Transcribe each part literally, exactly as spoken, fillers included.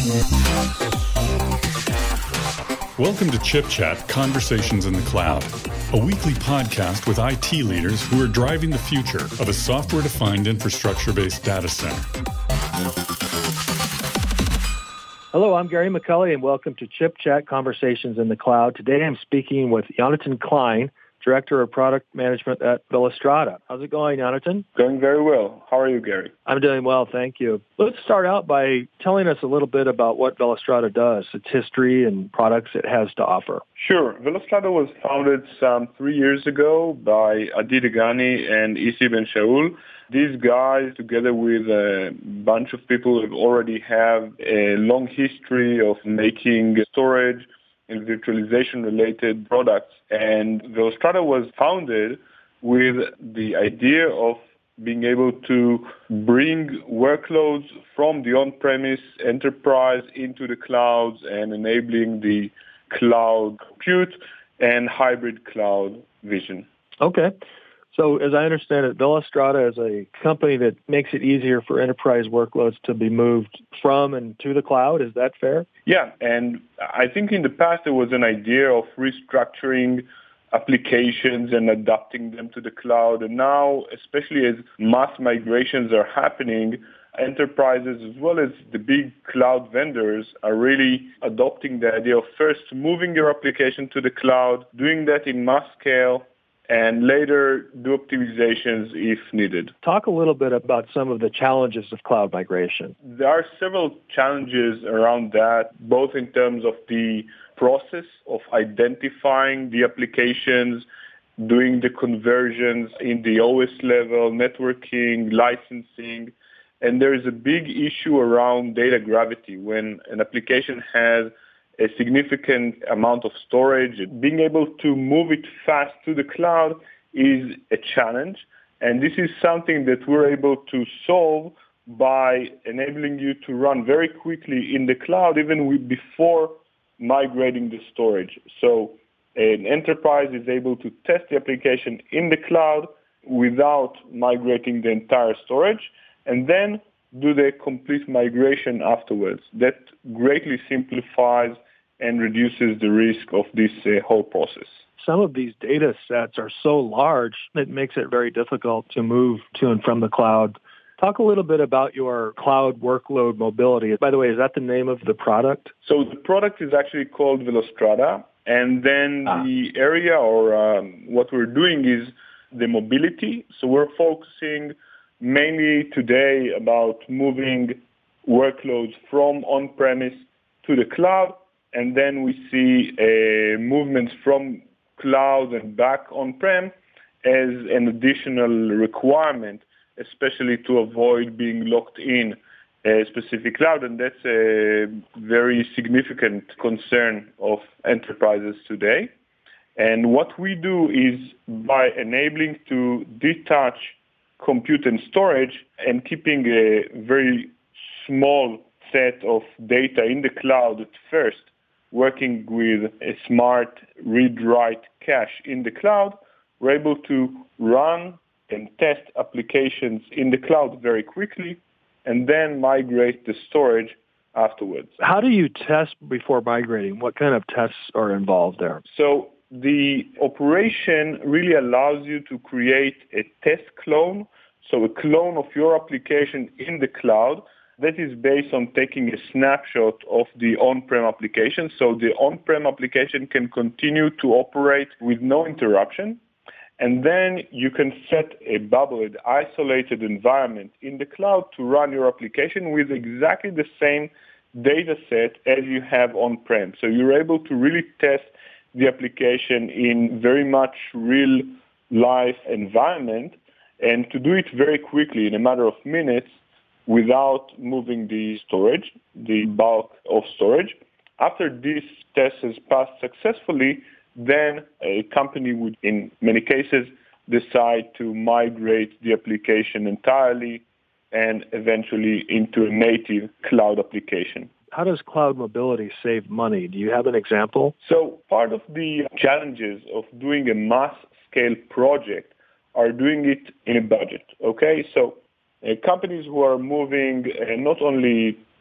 Welcome to Chip Chat Conversations in the Cloud, a weekly podcast with I T leaders who are driving the future of a software-defined infrastructure-based data center. Hello, I'm Gary McCulley, and welcome to Chip Chat Conversations in the Cloud. Today I'm speaking with Jonathan Klein, Director of Product Management at Velastrada. How's it going, Jonathan? Going very well. How are you, Gary? I'm doing well, thank you. Let's start out by telling us a little bit about what Velastrada does, its history and products it has to offer. Sure. Velastrada was founded some three years ago by Adi Degani and Isi Ben Shaul. These guys, together with a bunch of people who already have a long history of making storage and virtualization-related products. And Velastrada was founded with the idea of being able to bring workloads from the on-premise enterprise into the clouds and enabling the cloud compute and hybrid cloud vision. Okay. So as I understand it, Velastrada is a company that makes it easier for enterprise workloads to be moved from and to the cloud. Is that fair? Yeah, and I think in the past there was an idea of restructuring applications and adapting them to the cloud. And now, especially as mass migrations are happening, enterprises as well as the big cloud vendors are really adopting the idea of first moving your application to the cloud, doing that in mass scale, and later do optimizations if needed. Talk a little bit about some of the challenges of cloud migration. There are several challenges around that, both in terms of the process of identifying the applications, doing the conversions in the O S level, networking, licensing. And there is a big issue around data gravity. When an application has a significant amount of storage, being able to move it fast to the cloud is a challenge. And this is something that we're able to solve by enabling you to run very quickly in the cloud, even with, before migrating the storage. So an enterprise is able to test the application in the cloud without migrating the entire storage, and then do the complete migration afterwards. That greatly simplifies and reduces the risk of this uh, whole process. Some of these data sets are so large that it makes it very difficult to move to and from the cloud. Talk a little bit about your cloud workload mobility. By the way, is that the name of the product? So the product is actually called Velastrada, and then ah. the area or um, what we're doing is the mobility. So we're focusing mainly today about moving workloads from on-premise to the cloud, and then we see uh, movements from cloud and back on-prem as an additional requirement, especially to avoid being locked in a specific cloud. And that's a very significant concern of enterprises today. And what we do is by enabling to detach compute and storage and keeping a very small set of data in the cloud at first, working with a smart read-write cache in the cloud, we're able to run and test applications in the cloud very quickly and then migrate the storage afterwards. How do you test before migrating? What kind of tests are involved there? So the operation really allows you to create a test clone, so a clone of your application in the cloud that is based on taking a snapshot of the on-prem application. So the on-prem application can continue to operate with no interruption. And then you can set a bubble, an isolated environment in the cloud to run your application with exactly the same data set as you have on-prem. So you're able to really test the application in very much real-life environment and to do it very quickly in a matter of minutes without moving the storage, the bulk of storage. After this test has passed successfully, then a company would, in many cases, decide to migrate the application entirely and eventually into a native cloud application. How does cloud mobility save money? Do you have an example? So part of the challenges of doing a mass-scale project are doing it in a budget, okay? So uh, companies who are moving uh, not only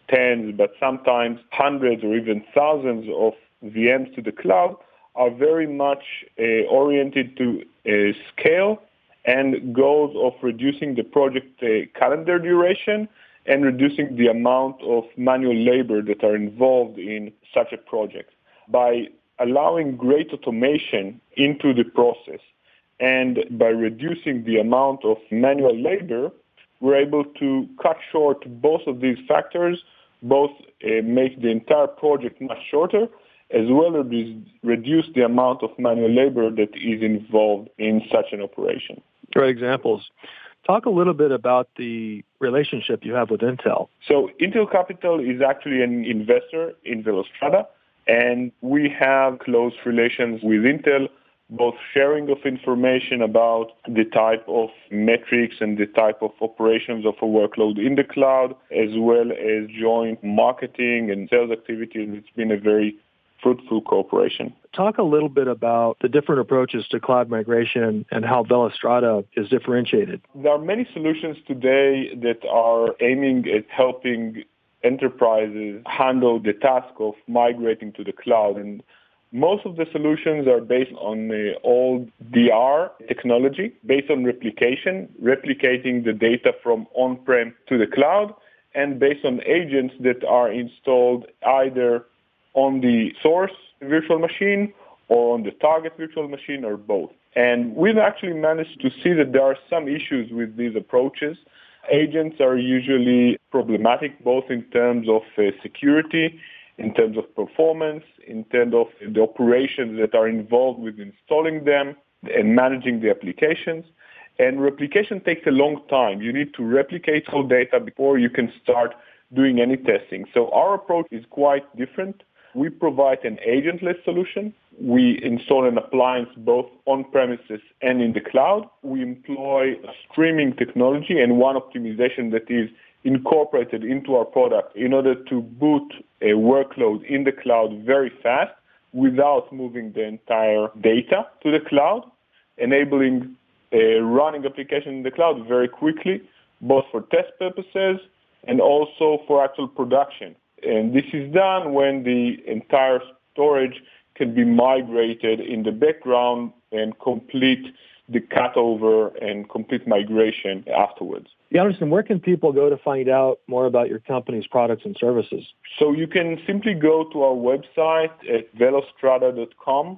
tens, but sometimes hundreds or even thousands of V Ms to the cloud are very much uh, oriented to uh, scale and goals of reducing the project uh, calendar duration and reducing the amount of manual labor that are involved in such a project. By allowing great automation into the process and by reducing the amount of manual labor, we're able to cut short both of these factors, both uh, make the entire project much shorter, as well as reduce the amount of manual labor that is involved in such an operation. Great examples. Talk a little bit about the relationship you have with Intel. So Intel Capital is actually an investor in Velostrada, and we have close relations with Intel, both sharing of information about the type of metrics and the type of operations of a workload in the cloud, as well as joint marketing and sales activities. It's been a very fruitful cooperation. Talk a little bit about the different approaches to cloud migration and how Velostrada is differentiated. There are many solutions today that are aiming at helping enterprises handle the task of migrating to the cloud. And most of the solutions are based on the old D R technology, based on replication, replicating the data from on-prem to the cloud, and based on agents that are installed either on the source virtual machine or on the target virtual machine or both. And we've actually managed to see that there are some issues with these approaches. Agents are usually problematic both in terms of uh, security, in terms of performance, in terms of the operations that are involved with installing them and managing the applications. And replication takes a long time. You need to replicate all data before you can start doing any testing. So our approach is quite different. We provide an agentless solution. We install an appliance both on-premises and in the cloud. We employ a streaming technology and one optimization that is incorporated into our product in order to boot a workload in the cloud very fast without moving the entire data to the cloud, enabling a running application in the cloud very quickly, both for test purposes and also for actual production. And this is done when the entire storage can be migrated in the background and complete the cutover and complete migration afterwards. Jonathan, where can people go to find out more about your company's products and services? So you can simply go to our website at velostrada dot com,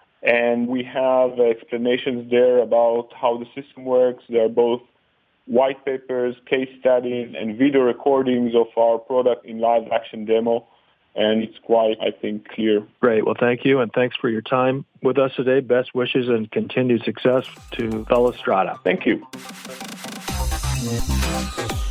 and we have explanations there about how the system works. There are both white papers, case studies, and video recordings of our product in live action demo. And it's quite, I think, clear. Great. Well, thank you. And thanks for your time with us today. Best wishes and continued success to Velostrada. Thank you.